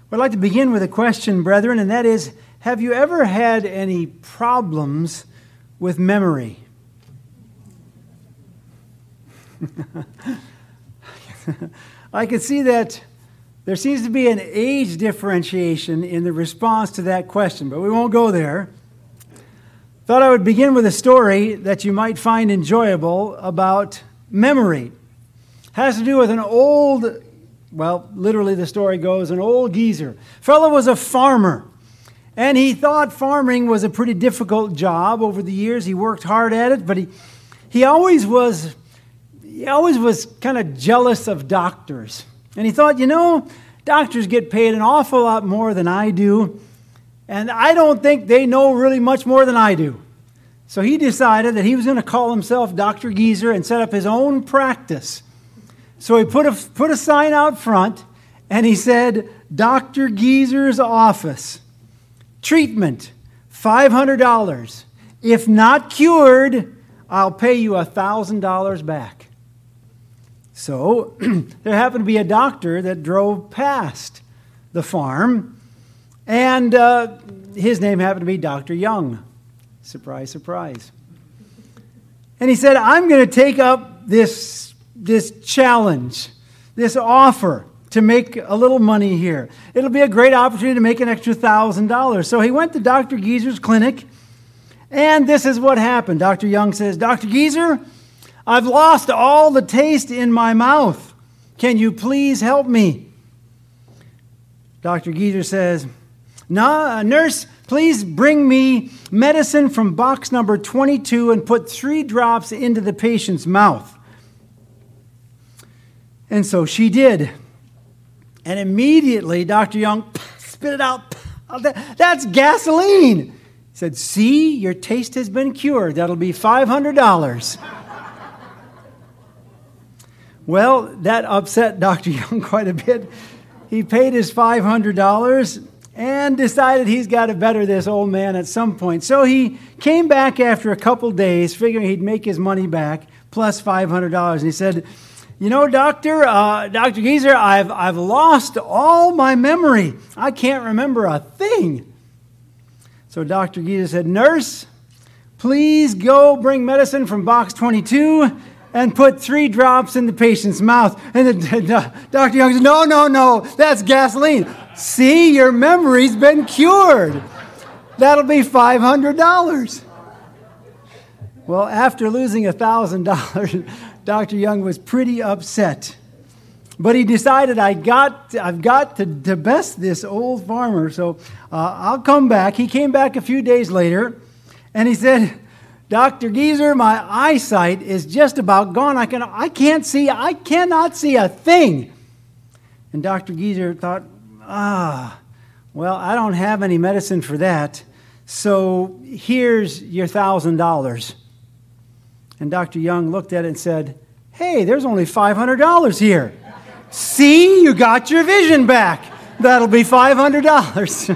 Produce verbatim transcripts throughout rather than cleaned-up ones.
I'd like to begin with a question, brethren, and that is, have you ever had any problems with memory? I can see that there seems to be an age differentiation in the response to that question, but we won't go there. Thought I would begin with a story that you might find enjoyable about memory. Has to do with an old, well, literally the story goes, an old geezer. Fellow was a farmer, and he thought farming was a pretty difficult job. Over the years, he worked hard at it, but he, he always was, he always was kind of jealous of doctors. And he thought, you know, doctors get paid an awful lot more than I do, and I don't think they know really much more than I do. So he decided that he was going to call himself Doctor Geezer and set up his own practice. So he put a, put a sign out front, and he said, Doctor Geezer's office. Treatment, five hundred dollars. If not cured, I'll pay you one thousand dollars back. So there happened to be a doctor that drove past the farm, and uh, his name happened to be Doctor Young. Surprise, surprise. And he said, I'm going to take up this, this challenge, this offer to make a little money here. It'll be a great opportunity to make an extra one thousand dollars. So he went to Doctor Geezer's clinic, and this is what happened. Doctor Young says, Doctor Geezer, I've lost all the taste in my mouth. Can you please help me? Doctor Geezer says, nah, nurse, please bring me medicine from box number twenty-two and put three drops into the patient's mouth. And so she did. And immediately Doctor Young spit it out. That's gasoline. He said, see, your taste has been cured. That'll be five hundred dollars. Well, that upset Doctor Young quite a bit. He paid his five hundred dollars and decided he's got to better this old man at some point. So he came back after a couple days, figuring he'd make his money back, plus five hundred dollars. And he said, you know, Doctor, uh, Doctor Geezer, I've, I've lost all my memory. I can't remember a thing. So Doctor Geezer said, nurse, please go bring medicine from box twenty-two and put three drops in the patient's mouth. And the, Doctor Young said, no, no, no, that's gasoline. See, your memory's been cured. That'll be five hundred dollars. Well, after losing one thousand dollars, Doctor Young was pretty upset. But he decided, I got, I've got to, to best this old farmer, so uh, I'll come back. He came back a few days later, and he said, Doctor Geezer, my eyesight is just about gone. I, can, I can't see, I cannot see a thing. And Doctor Geezer thought, ah, well, I don't have any medicine for that, so here's your one thousand dollars. And Doctor Young looked at it and said, hey, there's only five hundred dollars here. See, you got your vision back. That'll be five hundred dollars.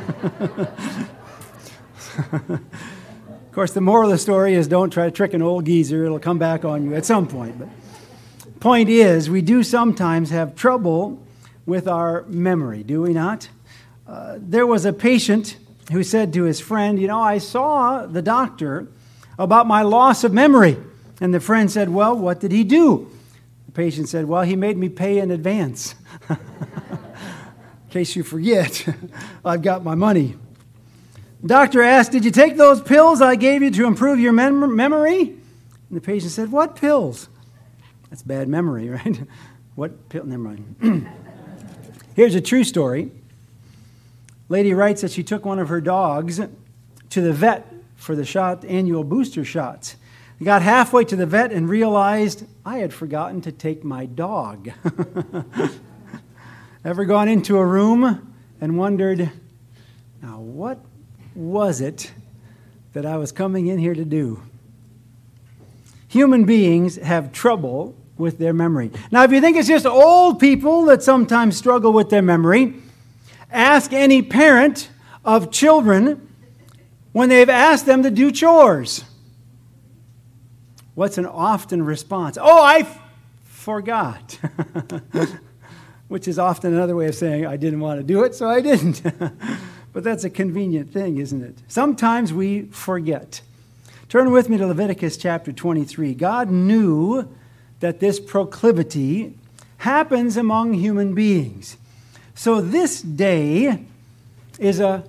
Of course, the moral of the story is don't try to trick an old geezer. It'll come back on you at some point. But point is, we do sometimes have trouble with our memory, do we not? Uh, there was a patient who said to his friend, you know, I saw the doctor about my loss of memory. And the friend said, well, what did he do? The patient said, well, he made me pay in advance. In case you forget, I've got my money. The doctor asked, did you take those pills I gave you to improve your mem- memory? And the patient said, what pills? That's bad memory, right? What pill? Never mind. Here's a true story. Lady writes that she took one of her dogs to the vet for the shot annual booster shots. He got halfway to the vet and realized I had forgotten to take my dog. Ever gone into a room and wondered, now what was it that I was coming in here to do? Human beings have trouble with their memory. Now, if you think it's just old people that sometimes struggle with their memory, ask any parent of children when they've asked them to do chores. What's an often response? Oh, I f- forgot. which is often another way of saying I didn't want to do it, so I didn't. But that's a convenient thing, isn't it? Sometimes we forget. Turn with me to Leviticus chapter twenty-three. God knew that this proclivity happens among human beings. So this day is a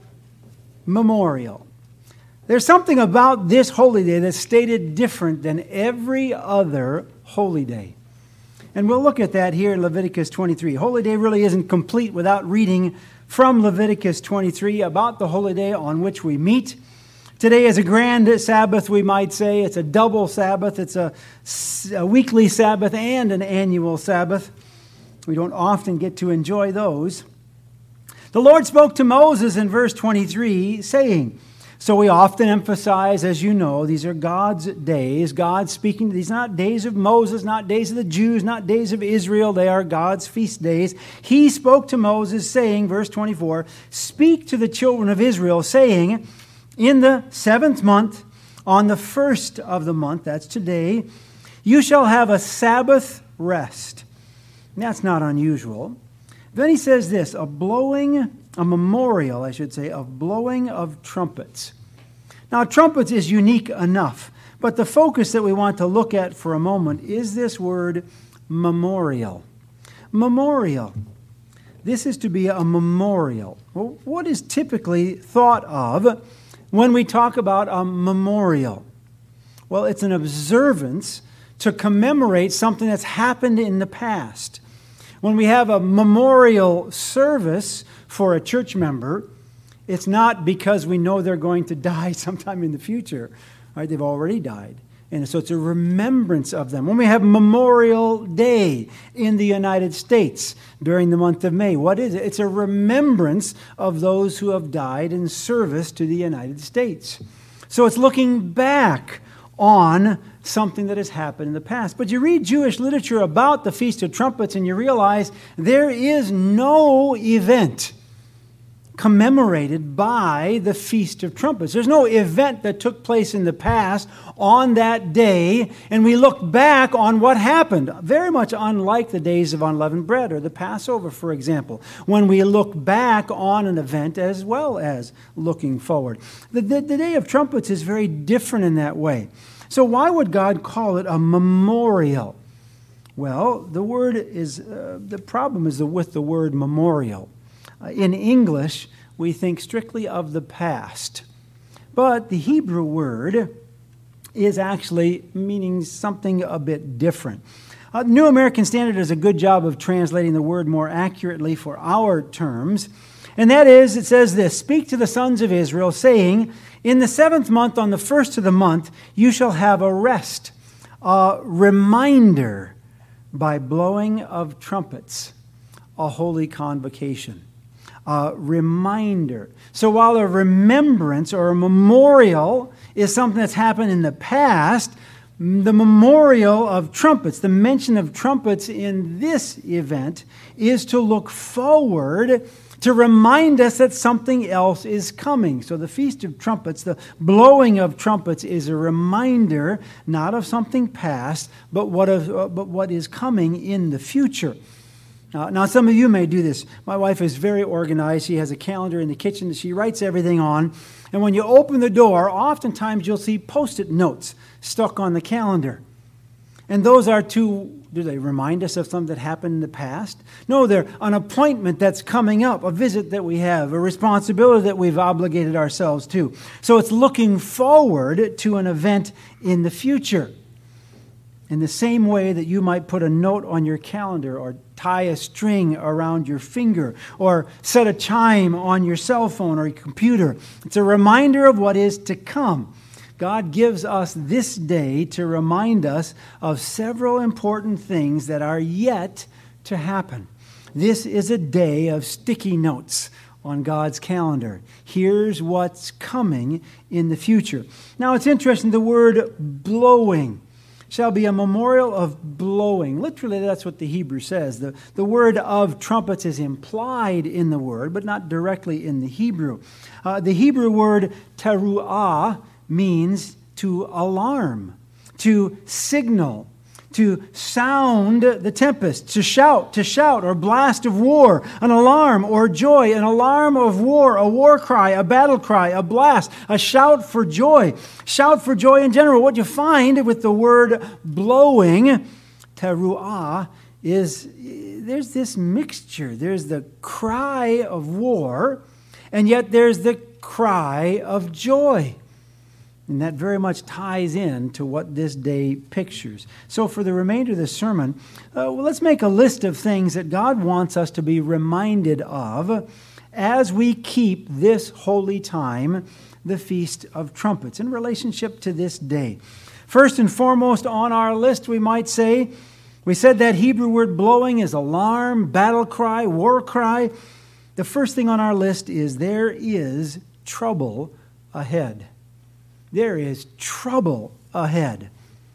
memorial. There's something about this holy day that's stated different than every other holy day. And we'll look at that here in Leviticus twenty-three. Holy day really isn't complete without reading from Leviticus twenty-three about the holy day on which we meet. Today is a grand Sabbath, we might say. It's a double Sabbath. It's a, a weekly Sabbath and an annual Sabbath. We don't often get to enjoy those. The Lord spoke to Moses in verse twenty-three, saying, so we often emphasize, as you know, these are God's days. God speaking. These are not days of Moses, not days of the Jews, not days of Israel. They are God's feast days. He spoke to Moses, saying, verse twenty-four, speak to the children of Israel, saying, in the seventh month, on the first of the month, that's today, you shall have a Sabbath rest. And that's not unusual. Then he says this, a blowing, a memorial, I should say, of blowing of trumpets. Now, trumpets is unique enough, but the focus that we want to look at for a moment is this word memorial. Memorial. This is to be a memorial. Well, what is typically thought of when we talk about a memorial? Well, it's an observance to commemorate something that's happened in the past. When we have a memorial service for a church member, it's not because we know they're going to die sometime in the future. Right? They've already died. And so it's a remembrance of them. When we have Memorial Day in the United States during the month of May, what is it? It's a remembrance of those who have died in service to the United States. So it's looking back on something that has happened in the past. But you read Jewish literature about the Feast of Trumpets and you realize there is no event commemorated by the Feast of Trumpets. There's no event that took place in the past on that day, and we look back on what happened, very much unlike the days of unleavened bread or the Passover, for example, when we look back on an event as well as looking forward. The, the, the Day of Trumpets is very different in that way. So why would God call it a memorial? Well, the word is, uh, the problem is the, with the word memorial. Uh, in English, we think strictly of the past. But the Hebrew word is actually meaning something a bit different. Uh, New American Standard does a good job of translating the word more accurately for our terms. And that is, it says this, speak to the sons of Israel, saying, in the seventh month, on the first of the month, you shall have a rest, a reminder by blowing of trumpets, a holy convocation. A reminder. So while a remembrance or a memorial is something that's happened in the past, the memorial of trumpets, the mention of trumpets in this event is to look forward, to remind us that something else is coming. So the Feast of Trumpets, the blowing of trumpets, is a reminder not of something past, but what, of, uh, but what is coming in the future. Uh, now, some of you may do this. My wife is very organized. She has a calendar in the kitchen that she writes everything on. And when you open the door, oftentimes you'll see Post-it notes stuck on the calendar. And those are to, do they remind us of something that happened in the past? No, they're an appointment that's coming up, a visit that we have, a responsibility that we've obligated ourselves to. So it's looking forward to an event in the future. In the same way that you might put a note on your calendar or tie a string around your finger or set a chime on your cell phone or your computer. It's a reminder of what is to come. God gives us this day to remind us of several important things that are yet to happen. This is a day of sticky notes on God's calendar. Here's what's coming in the future. Now, it's interesting, the word blowing shall be a memorial of blowing. Literally, that's what the Hebrew says. The, the word of trumpets is implied in the word, but not directly in the Hebrew. Uh, the Hebrew word teruah means to alarm, to signal, to sound the tempest, to shout, to shout, or blast of war, an alarm or joy, an alarm of war, a war cry, a battle cry, a blast, a shout for joy. Shout for joy in general. What you find with the word blowing, teruah, is there's this mixture. There's the cry of war, and yet there's the cry of joy. And that very much ties in to what this day pictures. So for the remainder of the sermon, uh, well, let's make a list of things that God wants us to be reminded of as we keep this holy time, the Feast of Trumpets, in relationship to this day. First and foremost on our list, we might say, we said that Hebrew word blowing is alarm, battle cry, war cry. The first thing on our list is there is trouble ahead. There is trouble ahead.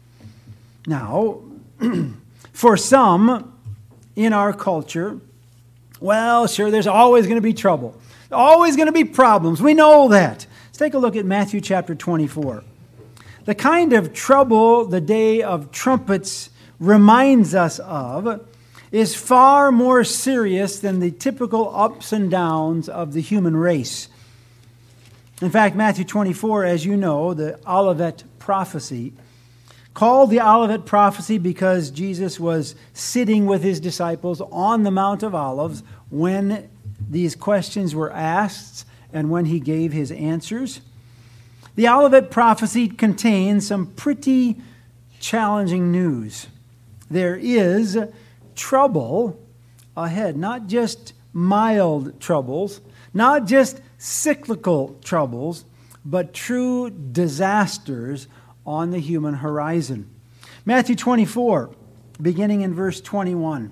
Now, for some in our culture, well, sure, there's always going to be trouble. Always going to be problems. We know that. Let's take a look at Matthew chapter twenty-four. The kind of trouble the Day of Trumpets reminds us of is far more serious than the typical ups and downs of the human race. In fact, Matthew twenty-four, as you know, the Olivet prophecy, called the Olivet prophecy because Jesus was sitting with his disciples on the Mount of Olives when these questions were asked and when he gave his answers. The Olivet prophecy contains some pretty challenging news. There is trouble ahead, not just mild troubles, not just cyclical troubles, but true disasters on the human horizon. Matthew twenty-four, beginning in verse twenty-one.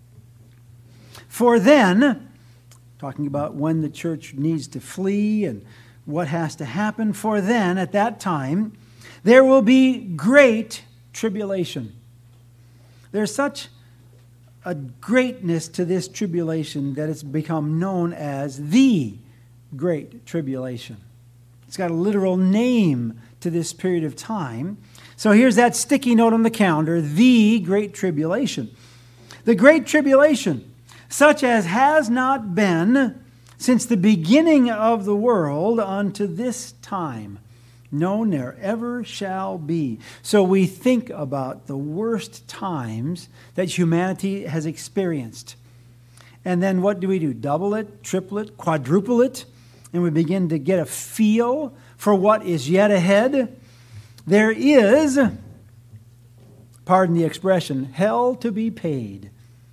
For then, talking about when the church needs to flee and what has to happen, for then, at that time, there will be great tribulation. There's such a greatness to this tribulation that it's become known as the Great Tribulation. It's got a literal name to this period of time. So here's that sticky note on the calendar, the Great Tribulation. The Great Tribulation, such as has not been since the beginning of the world unto this time. No, ne'er ever shall be. So we think about the worst times that humanity has experienced. And then what do we do? Double it, triple it, quadruple it? And we begin to get a feel for what is yet ahead. There is, pardon the expression, hell to be paid.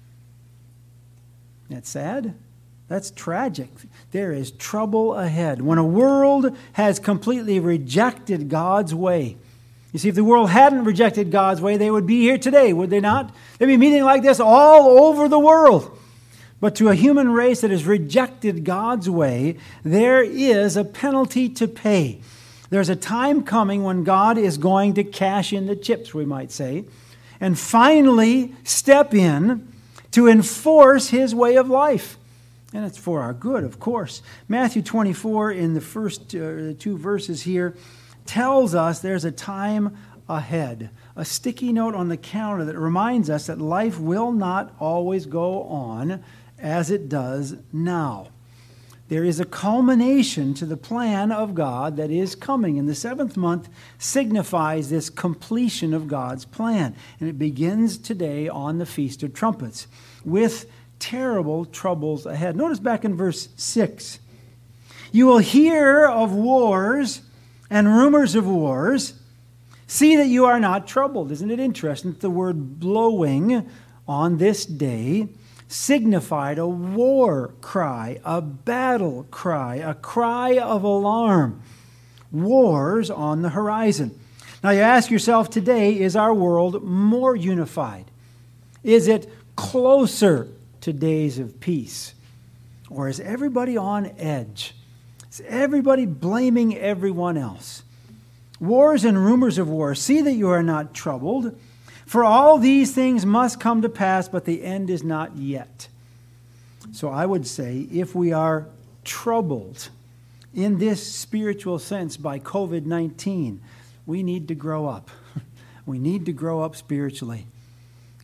That's sad. That's tragic. There is trouble ahead. When a world has completely rejected God's way. You see, if the world hadn't rejected God's way, they would be here today, would they not? They'd be meeting like this all over the world. But to a human race that has rejected God's way, there is a penalty to pay. There's a time coming when God is going to cash in the chips, we might say, and finally step in to enforce his way of life. And it's for our good, of course. Matthew twenty-four, in the first uh, two verses here, tells us there's a time ahead. A sticky note on the calendar that reminds us that life will not always go on as it does now. There is a culmination to the plan of God that is coming, and the seventh month signifies this completion of God's plan. And it begins today on the Feast of Trumpets with terrible troubles ahead. Notice back in verse six. You will hear of wars and rumors of wars. See that you are not troubled. Isn't it interesting that the word blowing on this day signified a war cry, a battle cry, a cry of alarm. Wars on the horizon. Now you ask yourself today, is our world more unified? Is it closer to days of peace? Or is everybody on edge? Is everybody blaming everyone else? Wars and rumors of war. See that you are not troubled. For all these things must come to pass, but the end is not yet. So I would say if we are troubled in this spiritual sense by covid nineteen, we need to grow up. We need to grow up spiritually.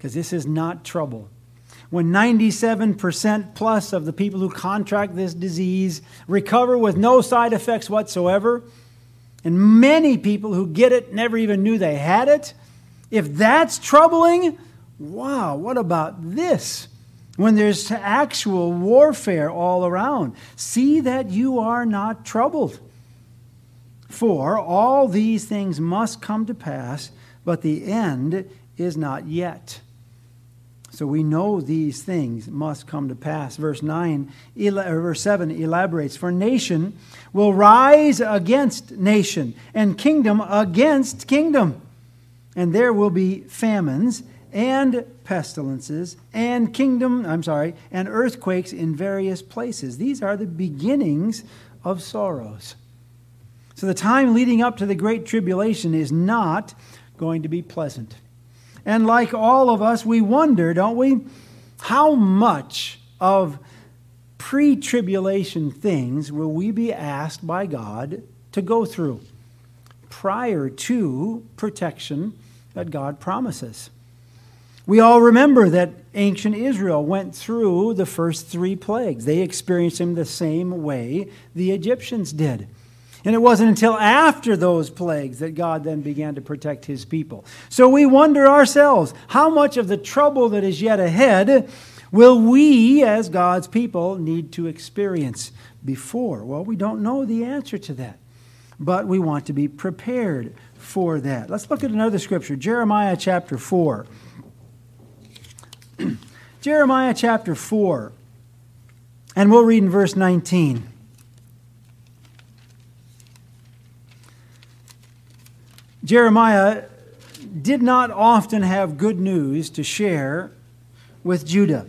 because this is not trouble. When ninety-seven percent plus of the people who contract this disease recover with no side effects whatsoever, and many people who get it never even knew they had it, if that's troubling, wow, what about this? When there's actual warfare all around, see that you are not troubled. For all these things must come to pass, but the end is not yet. So we know these things must come to pass. Verse nine, or verse seven elaborates, for nation will rise against nation, and kingdom against kingdom. And there will be famines and pestilences and kingdom, I'm sorry, and earthquakes in various places. These are the beginnings of sorrows. So the time leading up to the Great Tribulation is not going to be pleasant. And like all of us, we wonder, don't we, how much of pre-tribulation things will we be asked by God to go through prior to protection that God promises. We all remember that ancient Israel went through the first three plagues. They experienced them the same way the Egyptians did. And it wasn't until after those plagues that God then began to protect his people. So we wonder ourselves, how much of the trouble that is yet ahead will we, as God's people, need to experience before? Well, we don't know the answer to that, but we want to be prepared for that. Let's look at another scripture, Jeremiah chapter four. Jeremiah chapter four, and we'll read in verse nineteen. Jeremiah did not often have good news to share with Judah.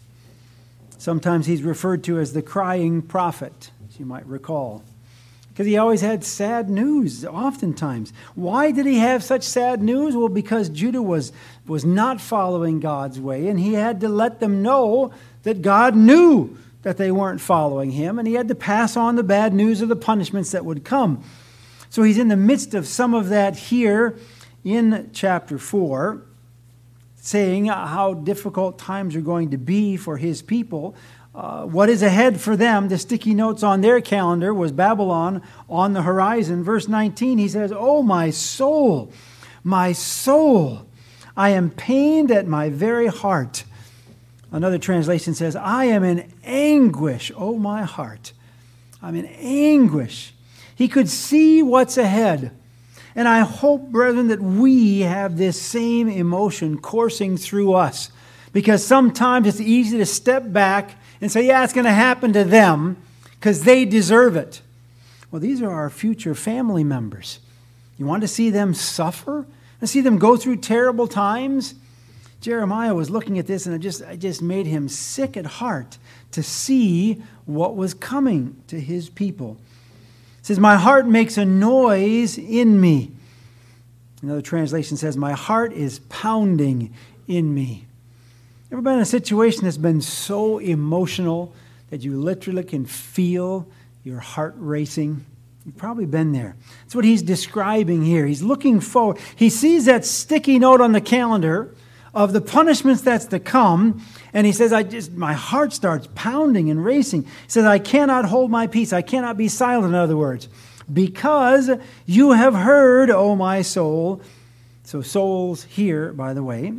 Sometimes he's referred to as the crying prophet, as you might recall, because he always had sad news, oftentimes. Why did he have such sad news? Well, because Judah was, was not following God's way, and he had to let them know that God knew that they weren't following him, and he had to pass on the bad news of the punishments that would come. So he's in the midst of some of that here in chapter four, saying how difficult times are going to be for his people. Uh, what is ahead for them, the sticky notes on their calendar, was Babylon on the horizon. Verse nineteen, he says, "Oh, my soul, my soul, I am pained at my very heart." Another translation says, "I am in anguish, oh my heart. I'm in anguish." He could see what's ahead. And I hope, brethren, that we have this same emotion coursing through us. Because sometimes it's easy to step back and say, yeah, it's going to happen to them because they deserve it. Well, these are our future family members. You want to see them suffer? And see them go through terrible times? Jeremiah was looking at this and it just, it just made him sick at heart to see what was coming to his people. It says, my heart makes a noise in me. Another translation says, my heart is pounding in me. Ever been in a situation that's been so emotional that you literally can feel your heart racing? You've probably been there. That's what he's describing here. He's looking forward. He sees that sticky note on the calendar of the punishments that's to come, and he says, I just my heart starts pounding and racing. He says, I cannot hold my peace. I cannot be silent, in other words, because you have heard, O my soul. So souls hear, by the way.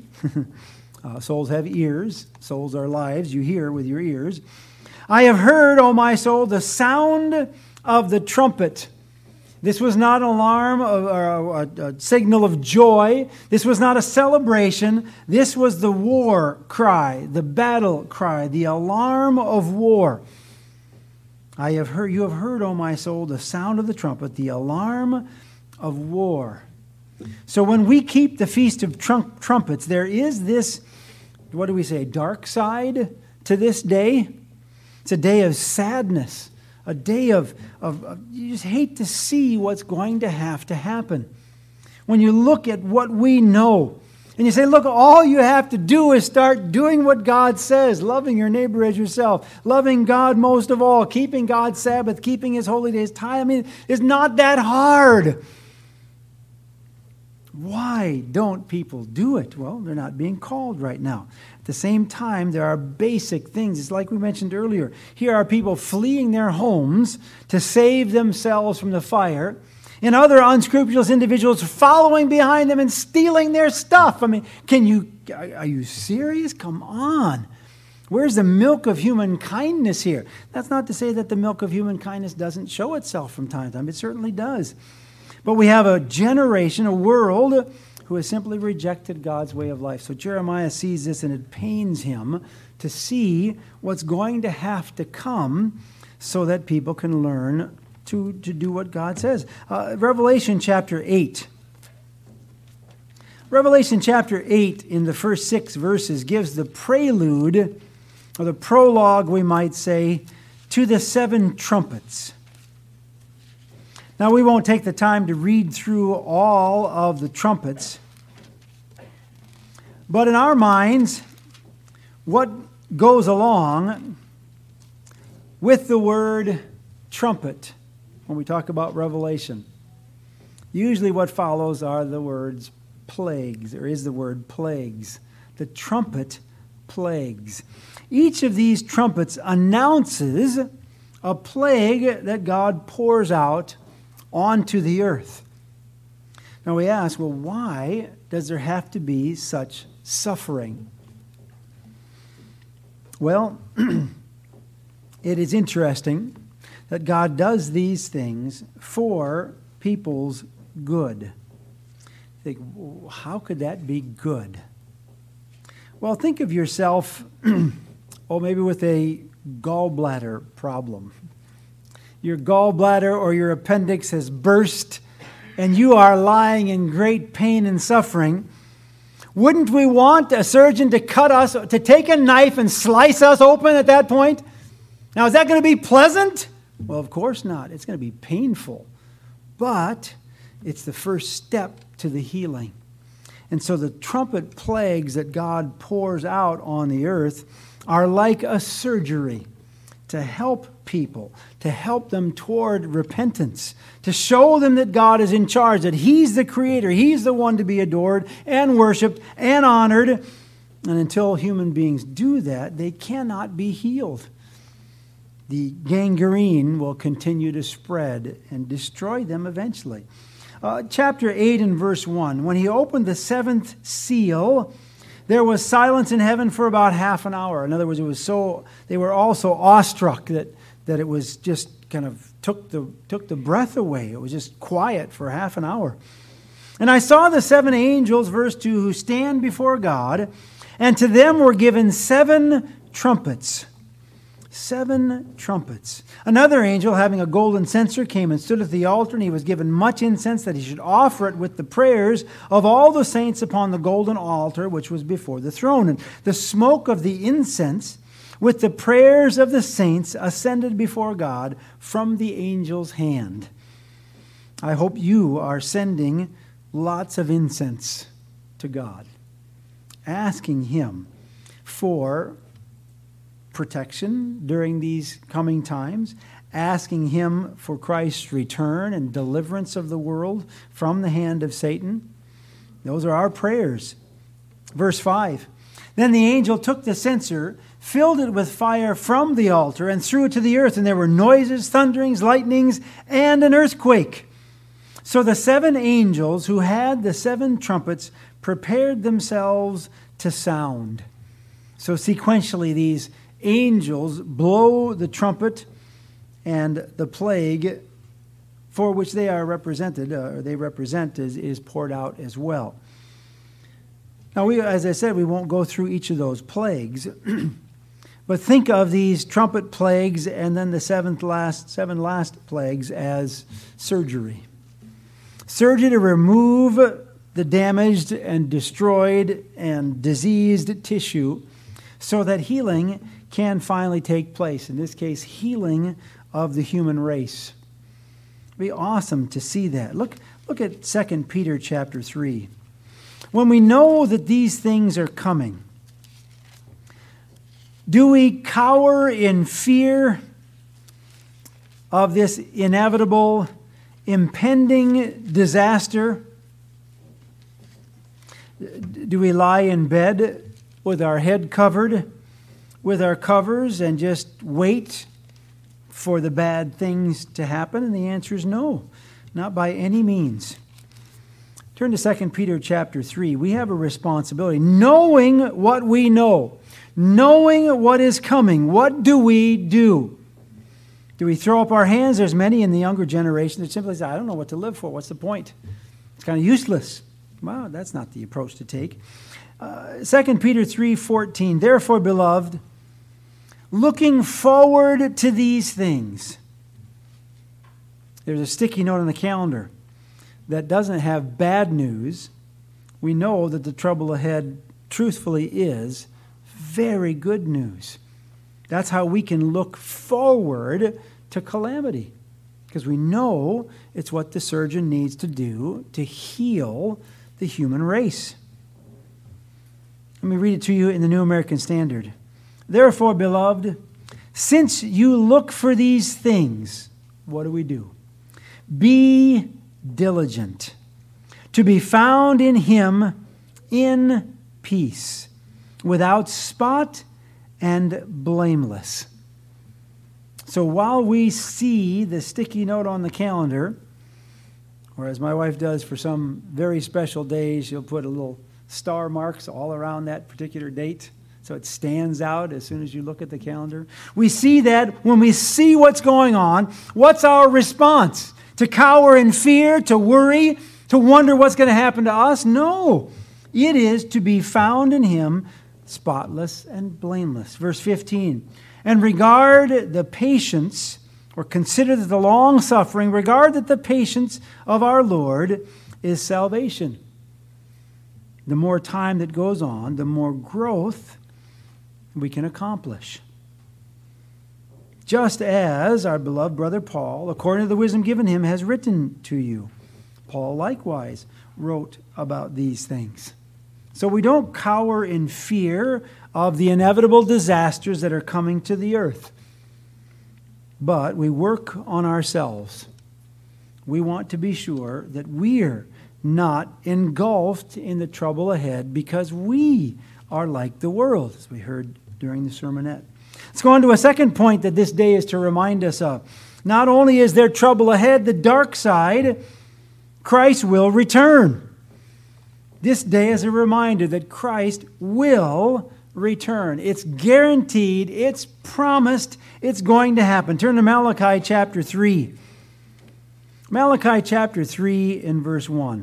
uh, souls have ears. Souls are lives. You hear with your ears. I have heard, O my soul, the sound of the trumpet. This was not an alarm or a, a signal of joy. This was not a celebration. This was the war cry, the battle cry, the alarm of war. I have heard, you have heard, O my soul, the sound of the trumpet, the alarm of war. So when we keep the Feast of Trump, Trumpets, there is this, what do we say, dark side to this day. It's a day of sadness. A day of, of, of, you just hate to see what's going to have to happen. When you look at what we know, and you say, look, all you have to do is start doing what God says, loving your neighbor as yourself, loving God most of all, keeping God's Sabbath, keeping His holy days. Time, I mean, it's not that hard. Why don't people do it? Well, they're not being called right now. At the same time, there are basic things. It's like we mentioned earlier. Here are people fleeing their homes to save themselves from the fire, and other unscrupulous individuals following behind them and stealing their stuff. I mean, can you, are you serious? Come on. Where's the milk of human kindness here? That's not to say that the milk of human kindness doesn't show itself from time to time. It certainly does. But we have a generation, a world, who has simply rejected God's way of life. So Jeremiah sees this, and it pains him to see what's going to have to come so that people can learn to, to do what God says. Uh, Revelation chapter eight. Revelation chapter eight, in the first six verses, gives the prelude, or the prologue, we might say, to the seven trumpets. Now, we won't take the time to read through all of the trumpets, but in our minds, what goes along with the word trumpet when we talk about Revelation? Usually what follows are the words plagues. There is the word plagues. The trumpet plagues. Each of these trumpets announces a plague that God pours out onto the earth. Now we ask, well, why does there have to be such suffering? Well, it is interesting that God does these things for people's good. You think, how could that be good? Well, think of yourself, oh, maybe with a gallbladder problem. Your gallbladder or your appendix has burst, and you are lying in great pain and suffering. Wouldn't we want a surgeon to cut us, to take a knife and slice us open at that point? Now, is that going to be pleasant? Well, of course not. It's going to be painful. But it's the first step to the healing. And so the trumpet plagues that God pours out on the earth are like a surgery to help people, to help them toward repentance, to show them that God is in charge, that He's the Creator, He's the one to be adored and worshiped and honored. And until human beings do that, they cannot be healed. The gangrene will continue to spread and destroy them eventually. Uh, chapter eight and verse one, when He opened the seventh seal, there was silence in heaven for about half an hour. In other words, it was so they were all so awestruck that, that it was just kind of took the took the breath away. It was just quiet for half an hour. And I saw the seven angels, verse two, who stand before God, and to them were given seven trumpets. Seven trumpets. Another angel, having a golden censer, came and stood at the altar, and he was given much incense that he should offer it with the prayers of all the saints upon the golden altar which was before the throne. And the smoke of the incense with the prayers of the saints ascended before God from the angel's hand. I hope you are sending lots of incense to God, asking Him for protection during these coming times, asking Him for Christ's return and deliverance of the world from the hand of Satan. Those are our prayers. Verse five, then the angel took the censer, filled it with fire from the altar, and threw it to the earth, and there were noises, thunderings, lightnings, and an earthquake. So the seven angels who had the seven trumpets prepared themselves to sound. So sequentially, these angels blow the trumpet, and the plague for which they are represented, uh, or they represent, is, is poured out as well. Now, we, as I said, we won't go through each of those plagues, but think of these trumpet plagues and then the seventh last, seven last plagues as surgery. Surgery to remove the damaged and destroyed and diseased tissue so that healing can finally take place. In this case, healing of the human race. It'd be awesome to see that. Look, look at Second Peter chapter three. When we know that these things are coming, do we cower in fear of this inevitable, impending disaster? Do we lie in bed with our head covered with our covers and just wait for the bad things to happen? And the answer is no, not by any means. Turn to Second Peter chapter three. We have a responsibility. Knowing what we know, knowing what is coming, what do we do? Do we throw up our hands? There's many in the younger generation that simply say, I don't know what to live for. What's the point? It's kind of useless. Well, that's not the approach to take. Uh, Second Peter three fourteen. Therefore, beloved, looking forward to these things. There's a sticky note on the calendar that doesn't have bad news. We know that the trouble ahead, truthfully, is very good news. That's how we can look forward to calamity, because we know it's what the surgeon needs to do to heal the human race. Let me read it to you in the New American Standard. Therefore, beloved, since you look for these things, what do we do? Be diligent to be found in Him in peace, without spot and blameless. So while we see the sticky note on the calendar, or as my wife does for some very special days, she'll put a little star marks all around that particular date so it stands out as soon as you look at the calendar. We see that when we see what's going on, what's our response? To cower in fear, to worry, to wonder what's going to happen to us? No. It is to be found in Him spotless and blameless. Verse fifteen. And regard the patience, or consider that the long suffering, regard that the patience of our Lord is salvation. The more time that goes on, the more growth we can accomplish. Just as our beloved brother Paul, according to the wisdom given him, has written to you. Paul likewise wrote about these things. So we don't cower in fear of the inevitable disasters that are coming to the earth. But we work on ourselves. We want to be sure that we're not engulfed in the trouble ahead because we are like the world, as we heard during the sermonette. Let's go on to a second point that this day is to remind us of. Not only is there trouble ahead, the dark side, Christ will return. This day is a reminder that Christ will return. It's guaranteed, it's promised, it's going to happen. Turn to Malachi chapter three. Malachi chapter three in verse one.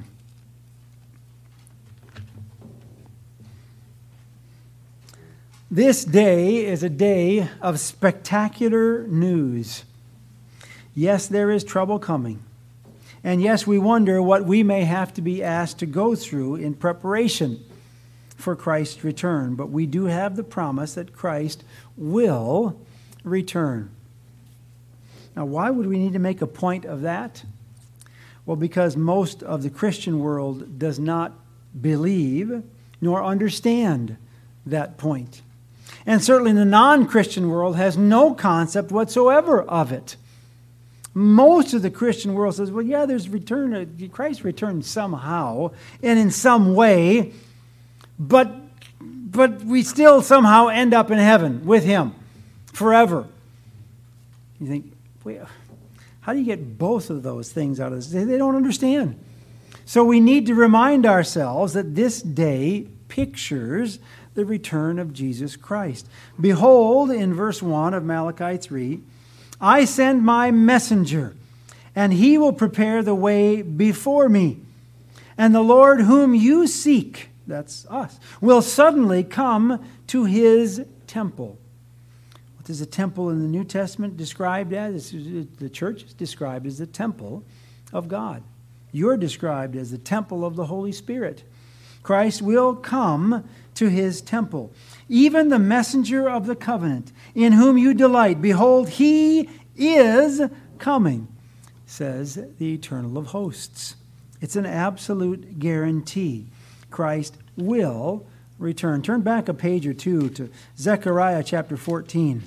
This day is a day of spectacular news. Yes, there is trouble coming. And yes, we wonder what we may have to be asked to go through in preparation for Christ's return. But we do have the promise that Christ will return. Now, why would we need to make a point of that? Well, because most of the Christian world does not believe nor understand that point. And certainly the non-Christian world has no concept whatsoever of it. Most of the Christian world says, well, yeah, there's return, Christ returned somehow and in some way, but, but we still somehow end up in heaven with Him forever. You think, wait, how do you get both of those things out of this? They don't understand. So we need to remind ourselves that this day pictures the return of Jesus Christ. Behold, in verse one of Malachi three, I send my messenger, and he will prepare the way before me. And the Lord whom you seek, that's us, will suddenly come to His temple. What is the temple in the New Testament described as? The church is described as the temple of God. You're described as the temple of the Holy Spirit. Christ will come to His temple. Even the messenger of the covenant, in whom you delight, behold, He is coming, says the Eternal of hosts. It's an absolute guarantee. Christ will return. Turn back a page or two to Zechariah chapter fourteen.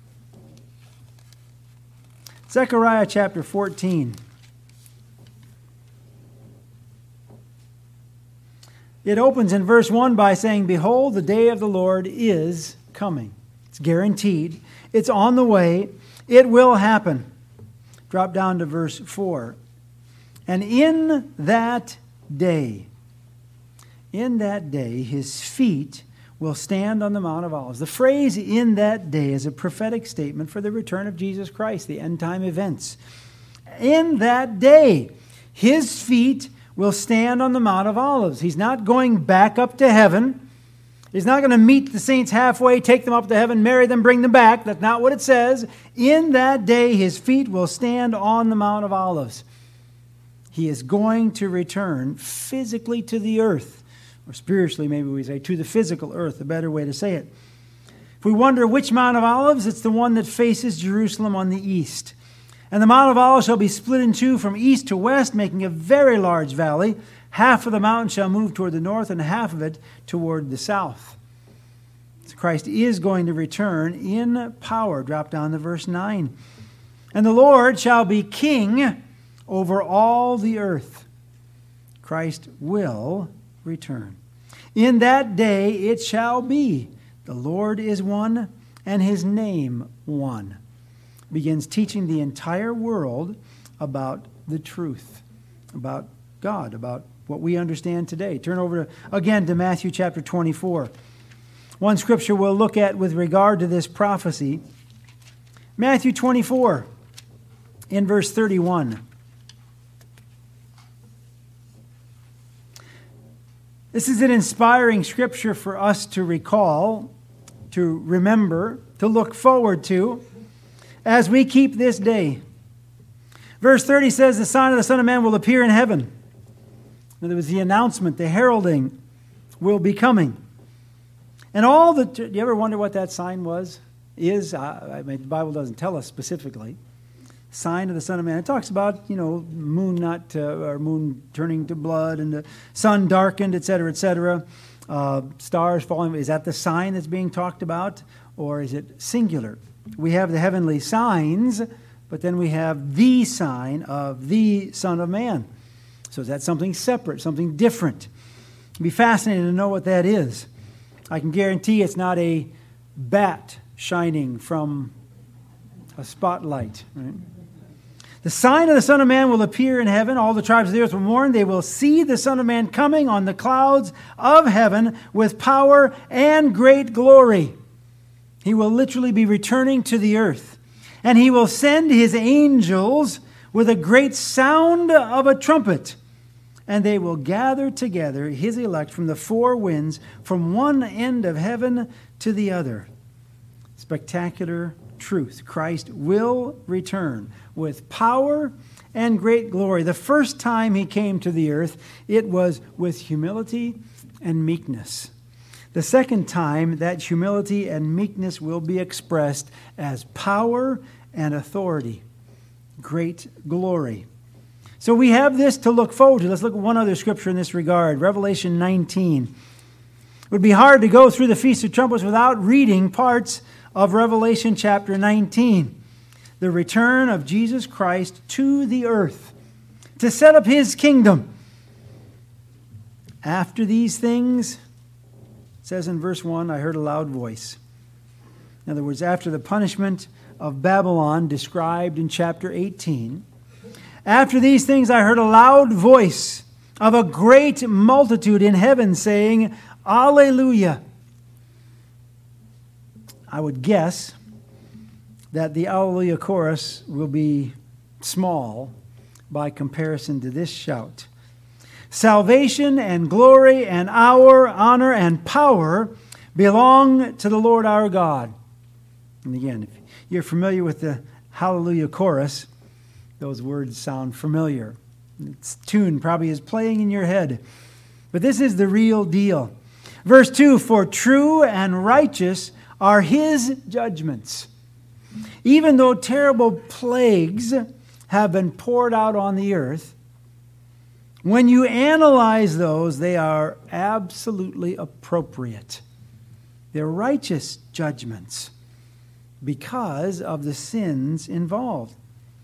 Zechariah chapter fourteen. It opens in verse one by saying, "Behold, the day of the Lord is coming." It's guaranteed. It's on the way. It will happen. Drop down to verse four. "And in that day, in that day, his feet will stand on the Mount of Olives." The phrase "in that day" is a prophetic statement for the return of Jesus Christ, the end-time events. In that day, his feet will stand on the Mount of Olives. He's not going back up to heaven. He's not going to meet the saints halfway, take them up to heaven, marry them, bring them back. That's not what it says. In that day, his feet will stand on the Mount of Olives. He is going to return physically to the earth, or spiritually, maybe we say, to the physical earth, a better way to say it. If we wonder which Mount of Olives, it's the one that faces Jerusalem on the east. "And the Mount of Olives shall be split in two from east to west, making a very large valley. Half of the mountain shall move toward the north, and half of it toward the south." So Christ is going to return in power. Drop down to verse nine. "And the Lord shall be king over all the earth." Christ will return. "In that day it shall be, the Lord is one, and his name one." Begins teaching the entire world about the truth, about God, about what we understand today. Turn over to, again to Matthew chapter twenty-four. One scripture we'll look at with regard to this prophecy. Matthew twenty-four, in verse thirty-one. This is an inspiring scripture for us to recall, to remember, to look forward to as we keep this day. Verse thirty says, "The sign of the Son of Man will appear in heaven." And there was the announcement, the heralding will be coming. And all the, do you ever wonder what that sign was? Is, I mean, the Bible doesn't tell us specifically. Sign of the Son of Man. It talks about, you know, moon not, uh, or moon turning to blood and the sun darkened, et cetera, et cetera. Uh, stars falling. Is that the sign that's being talked about? Or is it singular? We have the heavenly signs, but then we have the sign of the Son of Man. So is that something separate, something different? It'd be fascinating to know what that is. I can guarantee it's not a bat shining from a spotlight. Right? "The sign of the Son of Man will appear in heaven. All the tribes of the earth will mourn. They will see the Son of Man coming on the clouds of heaven with power and great glory." He will literally be returning to the earth. "And he will send his angels with a great sound of a trumpet. And they will gather together his elect from the four winds, from one end of heaven to the other." Spectacular truth. Christ will return with power and great glory. The first time he came to the earth, it was with humility and meekness. The second time, that humility and meekness will be expressed as power and authority. Great glory. So we have this to look forward to. Let's look at one other scripture in this regard. Revelation nineteen. It would be hard to go through the Feast of Trumpets without reading parts of Revelation chapter nineteen. The return of Jesus Christ to the earth to set up his kingdom. "After these things," it says in verse one, "I heard a loud voice." In other words, after the punishment of Babylon described in chapter eighteen, "After these things I heard a loud voice of a great multitude in heaven saying, Alleluia." I would guess that the Alleluia chorus will be small by comparison to this shout. "Salvation and glory and our honor and power belong to the Lord our God." And again, if you're familiar with the Hallelujah chorus, those words sound familiar. Its tune probably is playing in your head. But this is the real deal. Verse two, "For true and righteous are his judgments." Even though terrible plagues have been poured out on the earth, when you analyze those, they are absolutely appropriate. They're righteous judgments because of the sins involved.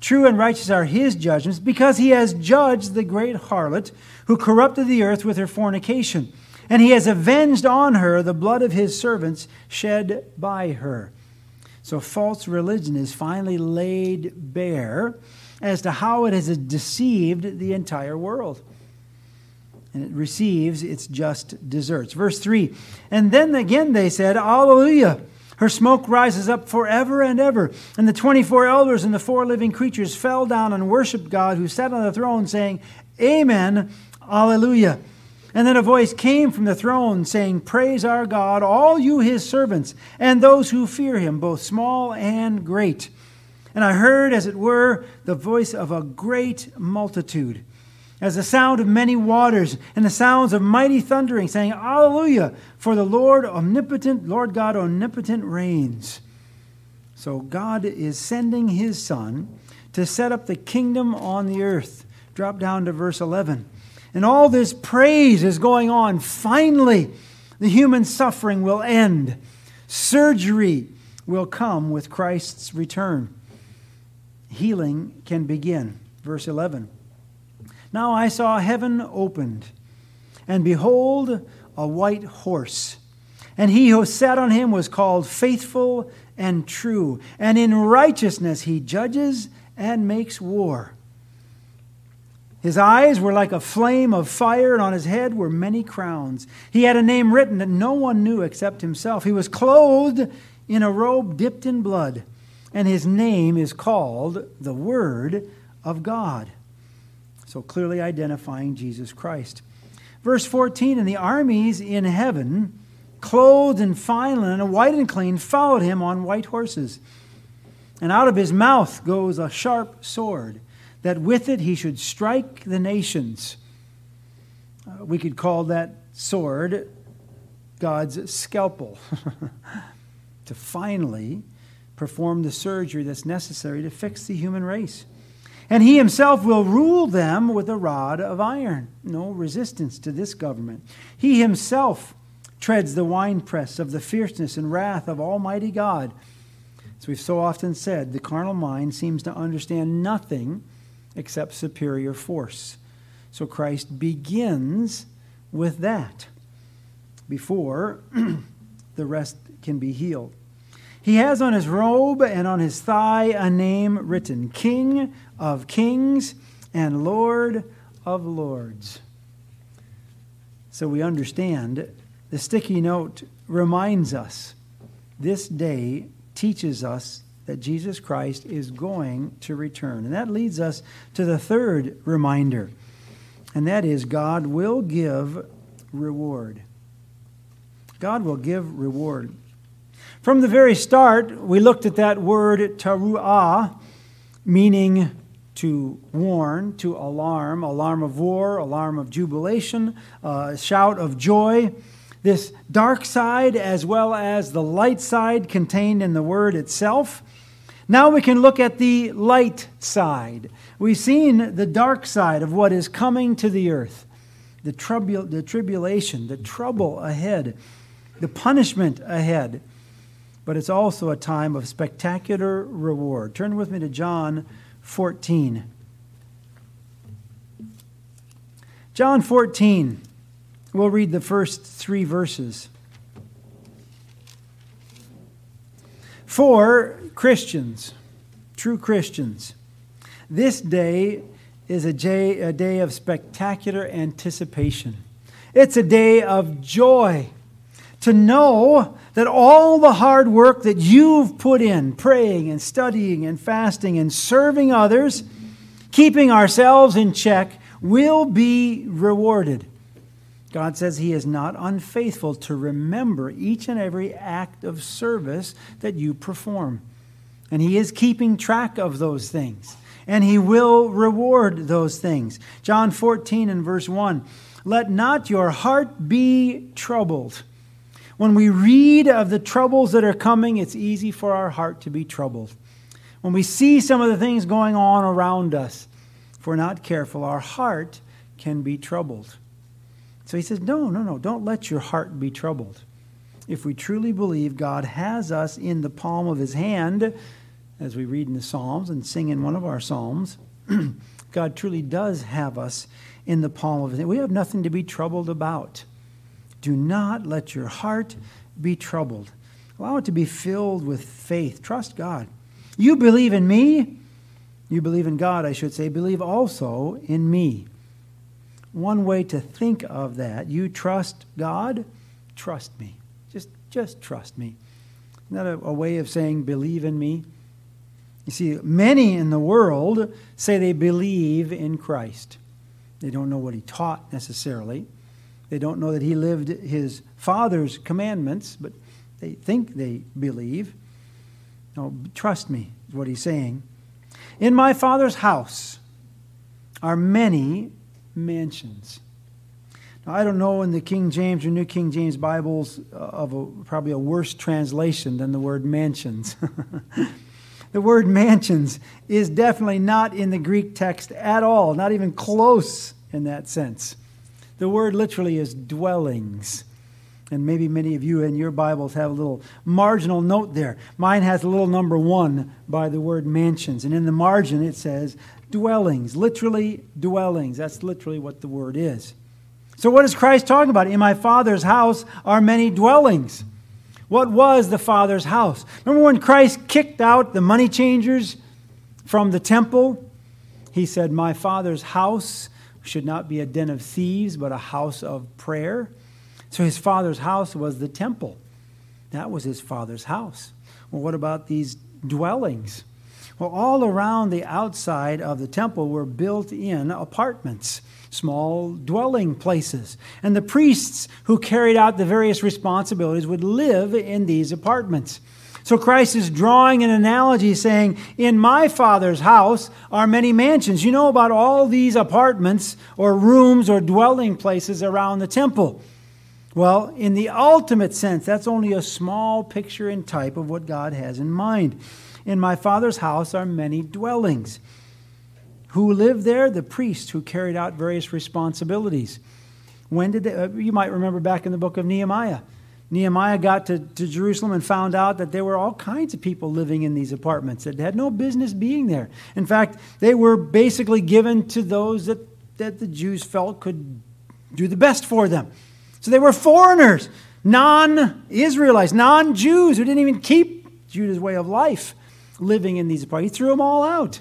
True and righteous are his judgments, because he has judged the great harlot who corrupted the earth with her fornication. And he has avenged on her the blood of his servants shed by her. So false religion is finally laid bare as to how it has deceived the entire world. And it receives its just deserts. Verse three, and then again they said, Alleluia! Her smoke rises up forever and ever. And the twenty-four elders and the four living creatures fell down and worshipped God who sat on the throne, saying, Amen, Alleluia. And then a voice came from the throne saying, Praise our God, all you his servants, and those who fear him, both small and great. And I heard, as it were, the voice of a great multitude, as the sound of many waters, and the sounds of mighty thundering, saying, Alleluia, for the Lord omnipotent, Lord God omnipotent reigns. So God is sending his Son to set up the kingdom on the earth. Drop down to verse eleven. And all this praise is going on. Finally, the human suffering will end. Surgery will come with Christ's return. Healing can begin. Verse eleven. Now I saw heaven opened, and behold, a white horse. And he who sat on him was called Faithful and True, and in righteousness he judges and makes war. His eyes were like a flame of fire, and on his head were many crowns. He had a name written that no one knew except himself. He was clothed in a robe dipped in blood, and his name is called the Word of God. So clearly identifying Jesus Christ. Verse fourteen, and the armies in heaven, clothed in fine linen, white and clean, followed him on white horses. And out of his mouth goes a sharp sword, that with it he should strike the nations. Uh, we could call that sword God's scalpel, to finally perform the surgery that's necessary to fix the human race. And he himself will rule them with a rod of iron. No resistance to this government. He himself treads the winepress of the fierceness and wrath of Almighty God. As we've so often said, the carnal mind seems to understand nothing except superior force. So Christ begins with that before the rest can be healed. He has on his robe and on his thigh a name written, King of Kings and Lord of Lords. So we understand the sticky note reminds us this day teaches us that Jesus Christ is going to return. And that leads us to the third reminder, and that is God will give reward. God will give reward. From the very start, we looked at that word teruah, meaning to warn, to alarm, alarm of war, alarm of jubilation, a shout of joy. This dark side as well as the light side contained in the word itself. Now we can look at the light side. We've seen the dark side of what is coming to the earth, the, tribu- the tribulation, the trouble ahead, the punishment ahead. But it's also a time of spectacular reward. Turn with me to John fourteen. John fourteen. We'll read the first three verses. For Christians, true Christians, this day is a day, a day of spectacular anticipation. It's a day of joy to know that all the hard work that you've put in, praying and studying and fasting and serving others, keeping ourselves in check, will be rewarded. God says he is not unfaithful to remember each and every act of service that you perform. And he is keeping track of those things. And he will reward those things. John fourteen and verse one, let not your heart be troubled. When we read of the troubles that are coming, it's easy for our heart to be troubled. When we see some of the things going on around us, if we're not careful, our heart can be troubled. So he says, no, no, no, don't let your heart be troubled. If we truly believe God has us in the palm of his hand, as we read in the Psalms and sing in one of our Psalms, God truly does have us in the palm of his hand. We have nothing to be troubled about. Do not let your heart be troubled. Allow it to be filled with faith. Trust God. You believe in me. You believe in God, I should say. Believe also in me. One way to think of that, you trust God, trust me. Just, just trust me. Isn't that a, a way of saying believe in me? You see, many in the world say they believe in Christ. They don't know what he taught necessarily. They don't know that he lived his Father's commandments, but they think they believe. No, trust me, is what he's saying. In my Father's house are many mansions. Now, I don't know in the King James or New King James Bibles of a, probably a worse translation than the word mansions. The word mansions is definitely not in the Greek text at all, not even close in that sense. The word literally is dwellings. And maybe many of you in your Bibles have a little marginal note there. Mine has a little number one by the word mansions. And in the margin it says dwellings, literally dwellings. That's literally what the word is. So what is Christ talking about? In my Father's house are many dwellings. What was the Father's house? Remember when Christ kicked out the money changers from the temple? He said, my Father's house should not be a den of thieves, but a house of prayer. So his Father's house was the temple. That was his Father's house. Well, what about these dwellings? Well, all around the outside of the temple were built-in apartments, small dwelling places. And the priests who carried out the various responsibilities would live in these apartments. So Christ is drawing an analogy saying, in my Father's house are many mansions. You know about all these apartments or rooms or dwelling places around the temple. Well, in the ultimate sense, that's only a small picture and type of what God has in mind. In my Father's house are many dwellings. Who lived there? The priests who carried out various responsibilities. When did they? Uh, you might remember back in the book of Nehemiah. Nehemiah got to, to Jerusalem and found out that there were all kinds of people living in these apartments that had no business being there. In fact, they were basically given to those that, that the Jews felt could do the best for them. So they were foreigners, non-Israelites, non-Jews who didn't even keep Judah's way of life living in these apartments. He threw them all out.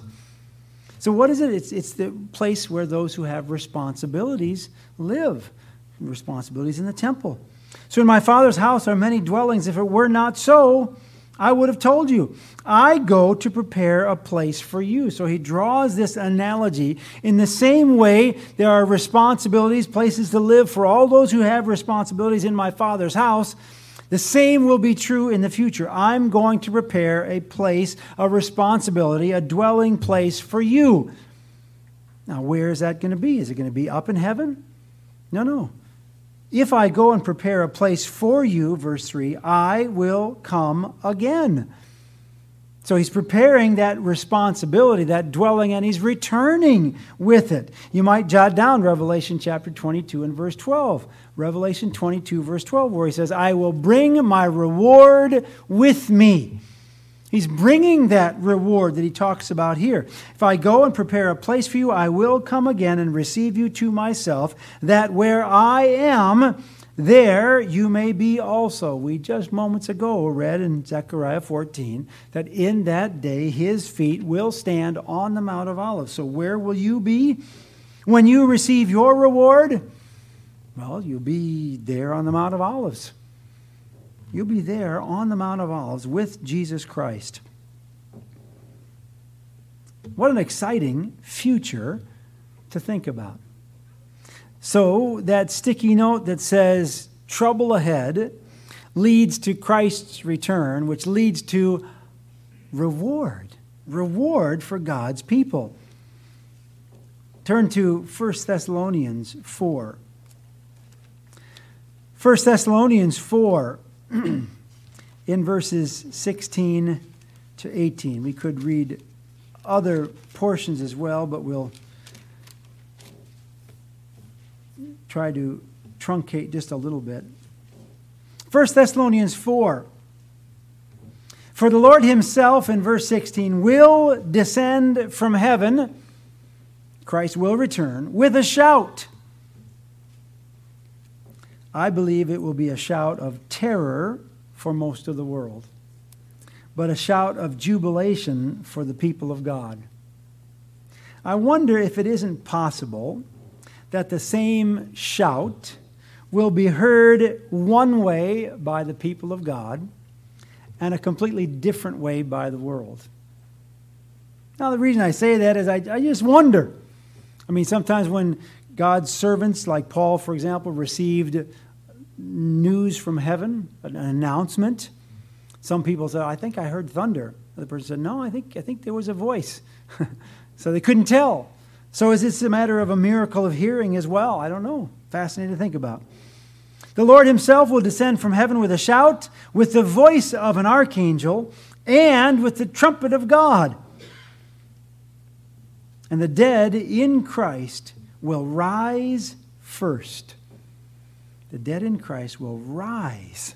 So what is it? It's, it's the place where those who have responsibilities live. Responsibilities in the temple. So in my Father's house are many dwellings. If it were not so, I would have told you. I go to prepare a place for you. So he draws this analogy. In the same way, there are responsibilities, places to live for all those who have responsibilities in my Father's house. The same will be true in the future. I'm going to prepare a place, a responsibility, a dwelling place for you. Now, where is that going to be? Is it going to be up in heaven? No, no. If I go and prepare a place for you, verse three, I will come again. So he's preparing that responsibility, that dwelling, and he's returning with it. You might jot down Revelation chapter twenty-two and verse twelve. Revelation twenty-two, verse twelve, where he says, I will bring my reward with me. He's bringing that reward that he talks about here. If I go and prepare a place for you, I will come again and receive you to myself, that where I am, there you may be also. We just moments ago read in Zechariah fourteen that in that day his feet will stand on the Mount of Olives. So where will you be when you receive your reward? Well, you'll be there on the Mount of Olives. You'll be there on the Mount of Olives with Jesus Christ. What an exciting future to think about. So that sticky note that says trouble ahead leads to Christ's return, which leads to reward. Reward for God's people. Turn to First Thessalonians four. First Thessalonians four. In verses sixteen to eighteen. We could read other portions as well, but we'll try to truncate just a little bit. First Thessalonians four. For the Lord himself, in verse sixteen, will descend from heaven. Christ will return with a shout. I believe it will be a shout of terror for most of the world, but a shout of jubilation for the people of God. I wonder if it isn't possible that the same shout will be heard one way by the people of God and a completely different way by the world. Now, the reason I say that is I, I just wonder. I mean, sometimes when God's servants, like Paul, for example, received news from heaven, an announcement, some people said, I think I heard thunder. The person said, no, I think I think there was a voice. So they couldn't tell. So is this a matter of a miracle of hearing as well? I don't know. Fascinating to think about. The Lord himself will descend from heaven with a shout, with the voice of an archangel, and with the trumpet of God. And the dead in Christ will rise first. The dead in Christ will rise.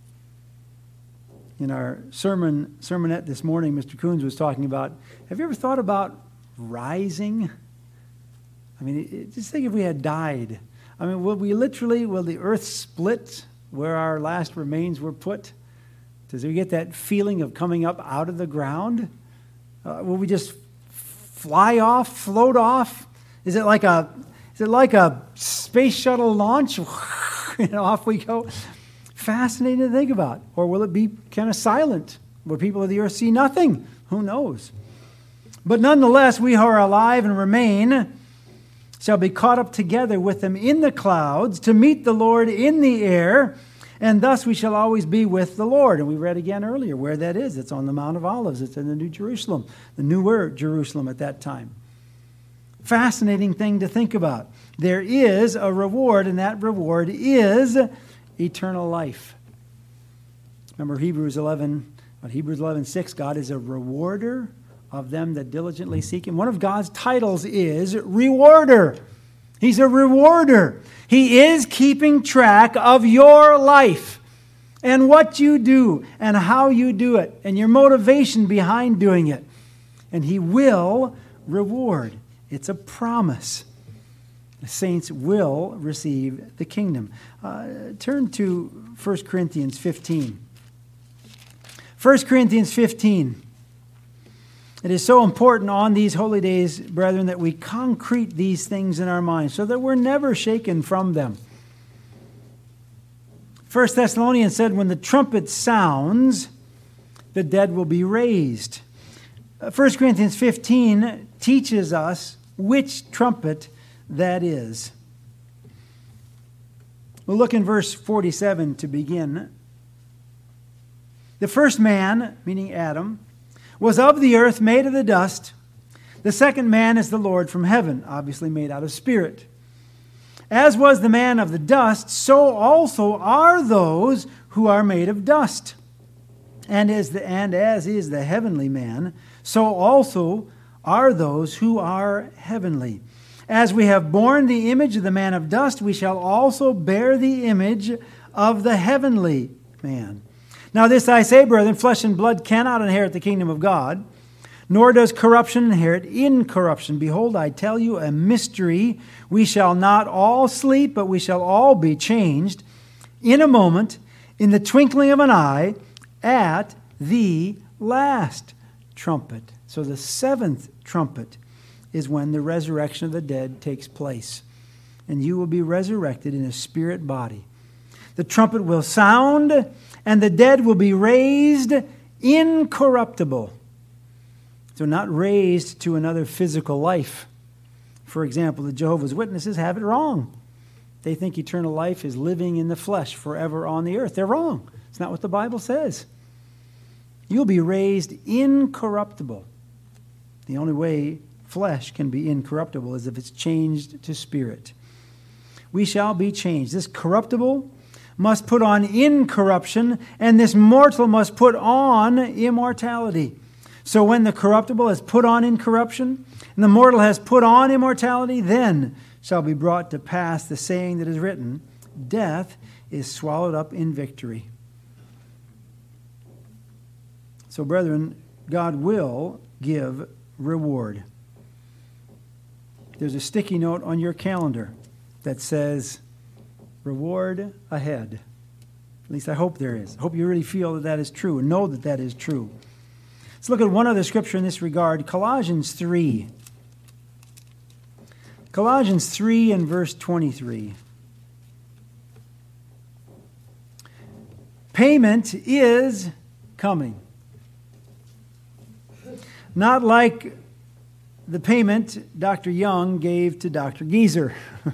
In our sermon sermonette this morning, Mister Coons was talking about, have you ever thought about rising? I mean, it, just think if we had died. I mean, will we literally, will the earth split where our last remains were put? Does we get that feeling of coming up out of the ground? Uh, will we just fly off, float off? Is it like a, is it like a space shuttle launch? And off we go. Fascinating to think about. Or will it be kind of silent, where people of the earth see nothing? Who knows? But nonetheless, we who are alive and remain shall be caught up together with them in the clouds to meet the Lord in the air, and thus we shall always be with the Lord. And we read again earlier where that is. It's on the Mount of Olives. It's in the New Jerusalem, the newer Jerusalem at that time. Fascinating thing to think about. There is a reward, and that reward is eternal life. Remember Hebrews eleven, Hebrews eleven six, God is a rewarder of them that diligently seek him. One of God's titles is rewarder. He's a rewarder. He is keeping track of your life and what you do and how you do it and your motivation behind doing it. And he will reward. It's a promise. The saints will receive the kingdom. Uh, turn to First Corinthians fifteen. First Corinthians fifteen. It is so important on these holy days, brethren, that we concrete these things in our minds so that we're never shaken from them. First Thessalonians said, when the trumpet sounds, the dead will be raised. First Corinthians fifteen teaches us which trumpet that is. We'll look in verse forty-seven to begin. The first man, meaning Adam, was of the earth, made of the dust. The second man is the Lord from heaven, obviously made out of spirit. As was the man of the dust, so also are those who are made of dust. And as, the, and as is the heavenly man, so also are those who are heavenly. As we have borne the image of the man of dust, we shall also bear the image of the heavenly man. Now this I say, brethren, flesh and blood cannot inherit the kingdom of God, nor does corruption inherit incorruption. Behold, I tell you a mystery. We shall not all sleep, but we shall all be changed in a moment, in the twinkling of an eye, at the last trumpet. So the seventh trumpet is when the resurrection of the dead takes place. And you will be resurrected in a spirit body. The trumpet will sound, and the dead will be raised incorruptible. So not raised to another physical life. For example, the Jehovah's Witnesses have it wrong. They think eternal life is living in the flesh forever on the earth. They're wrong. It's not what the Bible says. You'll be raised incorruptible. The only way flesh can be incorruptible is if it's changed to spirit. We shall be changed. This corruptible must put on incorruption, and this mortal must put on immortality. So when the corruptible has put on incorruption, and the mortal has put on immortality, then shall be brought to pass the saying that is written, death is swallowed up in victory. So So, brethren, God will give reward. There's a sticky note on your calendar that says, reward ahead. At least I hope there is. I hope you really feel that that is true and know that that is true. Let's look at one other scripture in this regard, Colossians three. Colossians three and verse twenty-three. Payment is coming. Not like the payment Doctor Young gave to Doctor Geezer,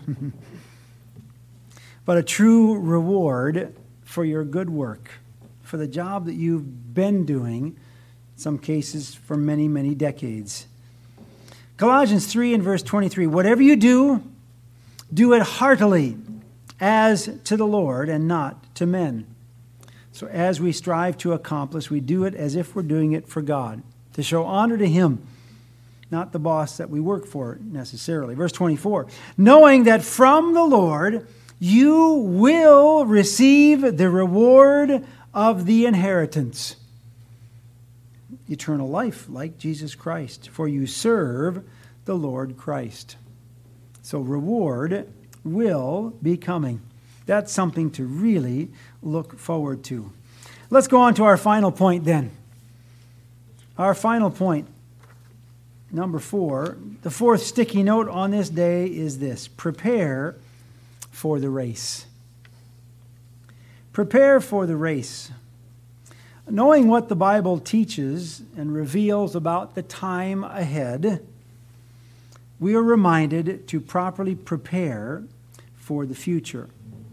but a true reward for your good work, for the job that you've been doing, in some cases for many, many decades. Colossians three and verse twenty-three, whatever you do, do it heartily, as to the Lord and not to men. So as we strive to accomplish, we do it as if we're doing it for God, to show honor to Him, not the boss that we work for necessarily. Verse twenty-four, knowing that from the Lord you will receive the reward of the inheritance, eternal life, like Jesus Christ, for you serve the Lord Christ. So reward will be coming. That's something to really look forward to. Let's go on to our final point then. Our final point, number four, the fourth sticky note on this day is this: prepare for the race. Prepare for the race. Knowing what the Bible teaches and reveals about the time ahead, we are reminded to properly prepare for the future.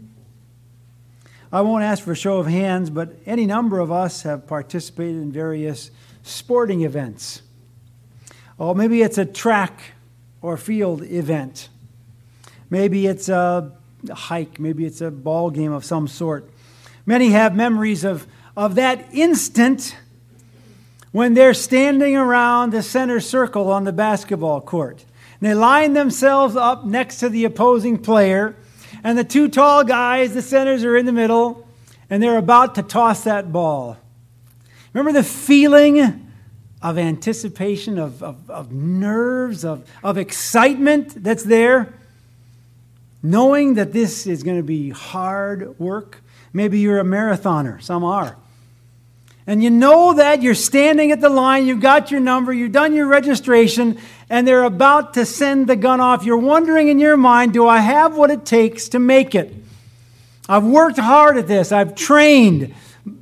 I won't ask for a show of hands, but any number of us have participated in various sporting events. Or maybe it's a track or field event. Maybe it's a hike. Maybe it's a ball game of some sort. Many have memories of, of that instant when they're standing around the center circle on the basketball court. And they line themselves up next to the opposing player, and the two tall guys, the centers, are in the middle, and they're about to toss that ball. Remember the feeling of anticipation, of, of, of nerves, of, of excitement that's there? Knowing that this is going to be hard work. Maybe you're a marathoner. Some are. And you know that you're standing at the line, you've got your number, you've done your registration, and they're about to send the gun off. You're wondering in your mind, do I have what it takes to make it? I've worked hard at this. I've trained.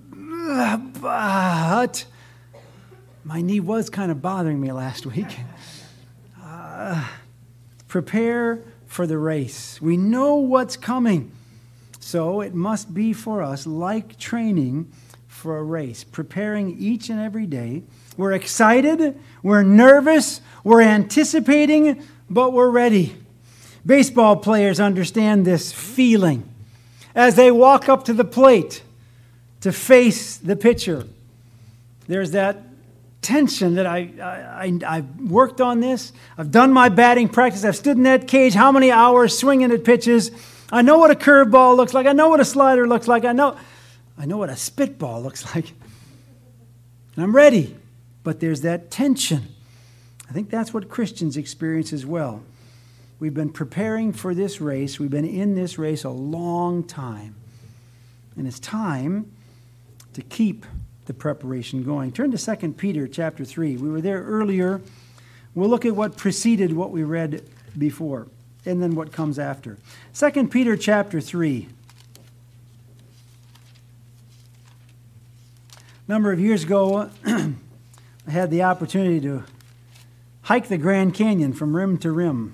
But my knee was kind of bothering me last week. Uh, prepare for the race. We know what's coming. So it must be for us like training for a race, preparing each and every day. We're excited, we're nervous, we're anticipating, but we're ready. Baseball players understand this feeling as they walk up to the plate to face the pitcher. There's that tension that I, I, I, I've worked on this. I've done my batting practice. I've stood in that cage how many hours swinging at pitches. I know what a curveball looks like. I know what a slider looks like. I know... I know what a spitball looks like. And I'm ready. But there's that tension. I think that's what Christians experience as well. We've been preparing for this race. We've been in this race a long time. And it's time to keep the preparation going. Turn to Second Peter chapter three. We were there earlier. We'll look at what preceded what we read before, and then what comes after. Second Peter chapter three. A number of years ago, I had the opportunity to hike the Grand Canyon from rim to rim.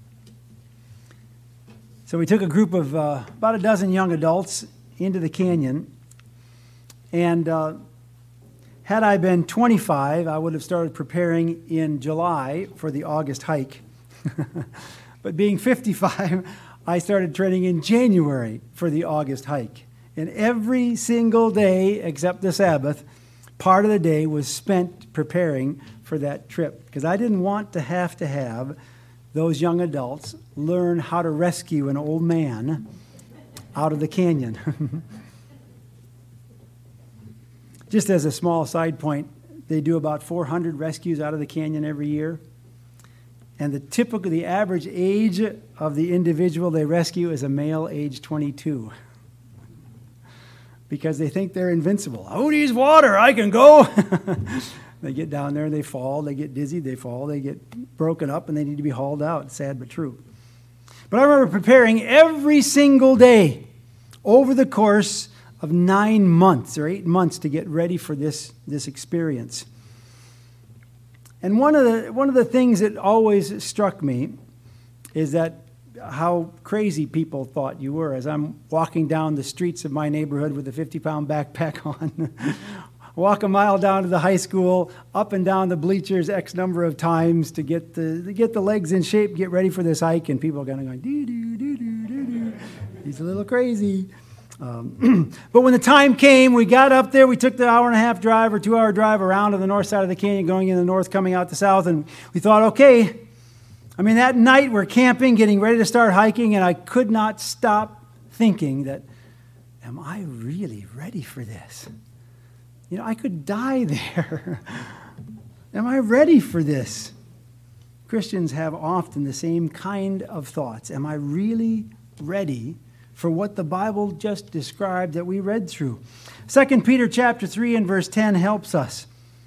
So we took a group of uh, about a dozen young adults into the canyon. And uh, had I been twenty-five, I would have started preparing in July for the August hike. But being fifty-five, I started training in January for the August hike. And every single day, except the Sabbath, part of the day was spent preparing for that trip. Because I didn't want to have to have those young adults learn how to rescue an old man out of the canyon. Just as a small side point, They do about four hundred rescues out of the canyon every year. And the typical, the average age of the individual they rescue is a male age twenty-two. Because they think they're invincible. Who needs water? I can go. They get down there, they fall, they get dizzy, they fall, they get broken up, and they need to be hauled out. Sad but true. But I remember preparing every single day over the course of nine months or eight months to get ready for this, this experience. And one of the one of the things that always struck me is that how crazy people thought you were as I'm walking down the streets of my neighborhood with a fifty-pound backpack on. Walk a mile down to the high school, up and down the bleachers X number of times to get the to get the legs in shape, get ready for this hike, and people are kind of going, doo doo doo doo doo doo. He's a little crazy. Um, but when the time came, we got up there, we took the hour and a half drive or two hour drive around to the north side of the canyon, going in the north, coming out the south, and we thought, okay. I mean, that night we're camping, getting ready to start hiking, and I could not stop thinking that, am I really ready for this? You know, I could die there. Am I ready for this? Christians have often the same kind of thoughts. Am I really ready for what the Bible just described that we read through? Second Peter chapter three and verse ten helps us.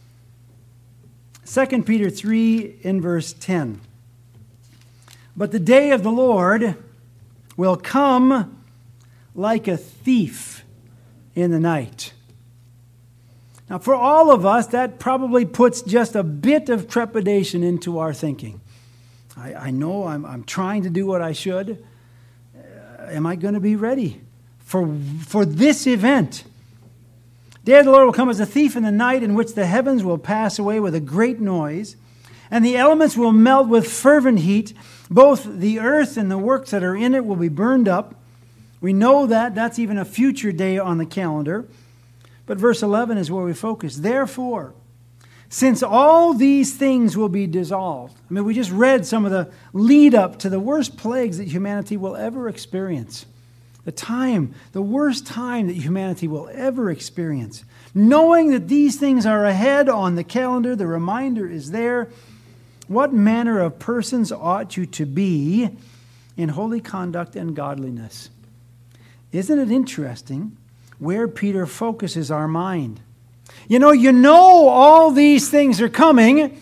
Second Peter three in verse ten. But the day of the Lord will come like a thief in the night. Now, for all of us, that probably puts just a bit of trepidation into our thinking. I, I know I'm, I'm trying to do what I should. Uh, am I going to be ready for, for this event? Day of the Lord will come as a thief in the night, in which the heavens will pass away with a great noise, and the elements will melt with fervent heat. Both the earth and the works that are in it will be burned up. We know that. That's even a future day on the calendar. But verse eleven is where we focus. Therefore, since all these things will be dissolved. I mean, we just read some of the lead up to the worst plagues that humanity will ever experience. The time, the worst time that humanity will ever experience. Knowing that these things are ahead on the calendar, the reminder is there. What manner of persons ought you to be in holy conduct and godliness? Isn't it interesting where Peter focuses our mind? You know, you know all these things are coming.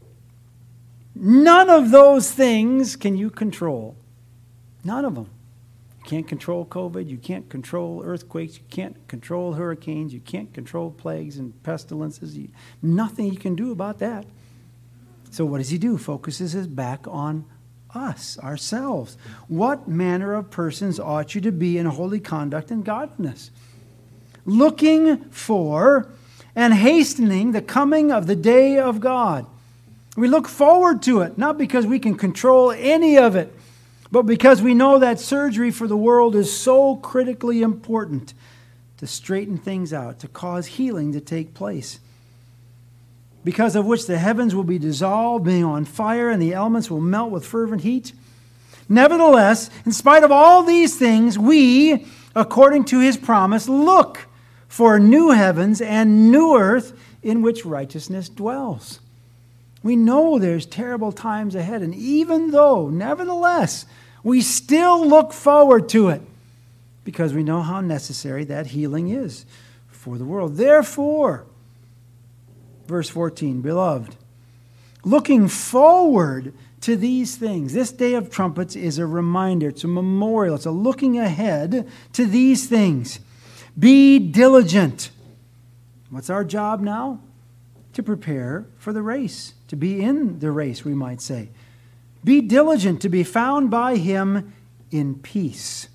None of those things can you control. None of them. You can't control COVID. You can't control earthquakes. You can't control hurricanes. You can't control plagues and pestilences. You, nothing you can do about that. So what does he do? Focuses his back on us, ourselves. What manner of persons ought you to be in holy conduct and godliness? Looking for and hastening the coming of the day of God. We look forward to it, not because we can control any of it, but because we know that surgery for the world is so critically important to straighten things out, to cause healing to take place. Because of which the heavens will be dissolved, being on fire, and the elements will melt with fervent heat. Nevertheless, in spite of all these things, we, according to his promise, look for new heavens and new earth in which righteousness dwells. We know there's terrible times ahead, and even though, nevertheless, we still look forward to it because we know how necessary that healing is for the world. Therefore, verse fourteen, beloved, looking forward to these things. This day of trumpets is a reminder. It's a memorial. It's a looking ahead to these things. Be diligent. What's our job now? To prepare for the race. To be in the race, we might say. Be diligent to be found by him in peace.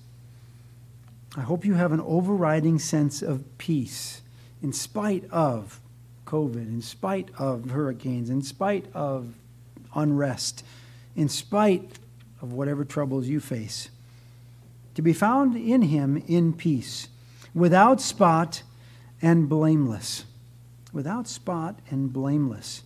I hope you have an overriding sense of peace in spite of COVID, in spite of hurricanes, in spite of unrest, in spite of whatever troubles you face. To be found in him in peace, without spot and blameless. Without spot and blameless.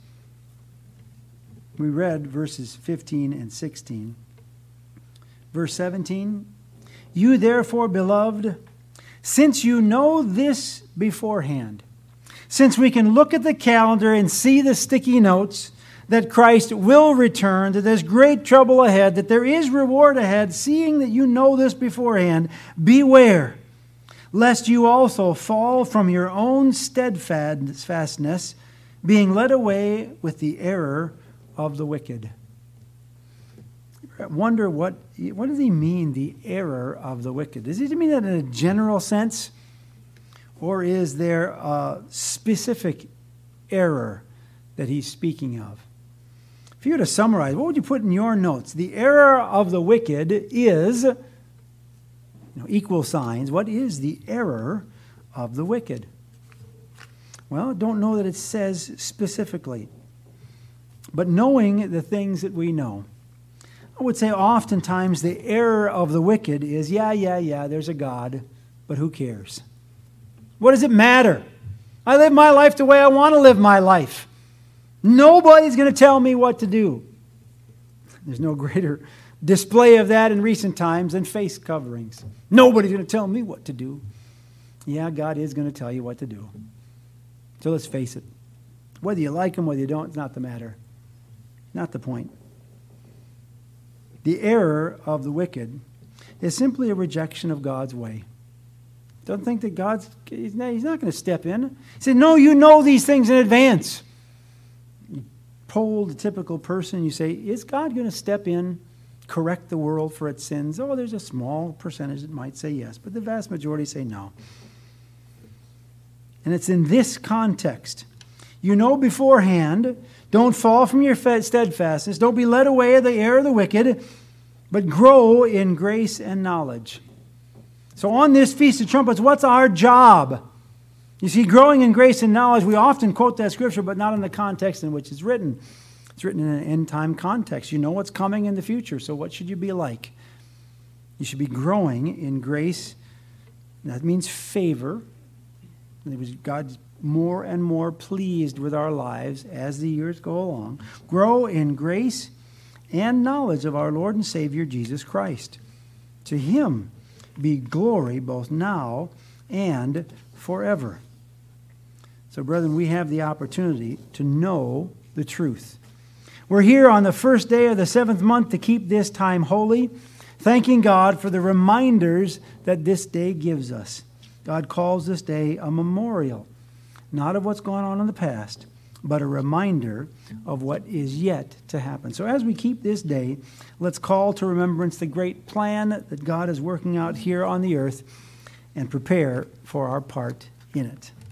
We read verses fifteen and sixteen. Verse seventeen, you therefore, beloved, since you know this beforehand, since we can look at the calendar and see the sticky notes that Christ will return, that there's great trouble ahead, that there is reward ahead, seeing that you know this beforehand, beware, lest you also fall from your own steadfastness, being led away with the error of the wicked. I wonder what, what does he mean, the error of the wicked? Does he mean that in a general sense? Or is there a specific error that he's speaking of? If you were to summarize, what would you put in your notes? The error of the wicked is, you know, equal signs. What is the error of the wicked? Well, I don't know that it says specifically. But knowing the things that we know, I would say oftentimes the error of the wicked is, yeah, yeah, yeah, there's a God, but who cares? What does it matter? I live my life the way I want to live my life. Nobody's going to tell me what to do. There's no greater display of that in recent times than face coverings. Nobody's going to tell me what to do. Yeah, God is going to tell you what to do. So let's face it. Whether you like him, whether you don't, it's not the matter. Not the point. The error of the wicked is simply a rejection of God's way. Don't think that God's, he's not, he's not going to step in. He said, no, you know these things in advance. You poll the typical person, you say, is God going to step in, correct the world for its sins? Oh, there's a small percentage that might say yes, but the vast majority say no. And it's in this context. You know beforehand, don't fall from your steadfastness, don't be led away of the error of the wicked, but grow in grace and knowledge. So on this Feast of Trumpets, what's our job? You see, growing in grace and knowledge, we often quote that scripture, but not in the context in which it's written. It's written in an end-time context. You know what's coming in the future, so what should you be like? You should be growing in grace. That means favor. God's more and more pleased with our lives as the years go along. Grow in grace and knowledge of our Lord and Savior, Jesus Christ. To him be glory both now and forever. So, brethren, we have the opportunity to know the truth. We're here on the first day of the seventh month to keep this time holy, thanking God for the reminders that this day gives us. God calls this day a memorial, not of what's gone on in the past, but a reminder of what is yet to happen. So as we keep this day, let's call to remembrance the great plan that God is working out here on the earth and prepare for our part in it.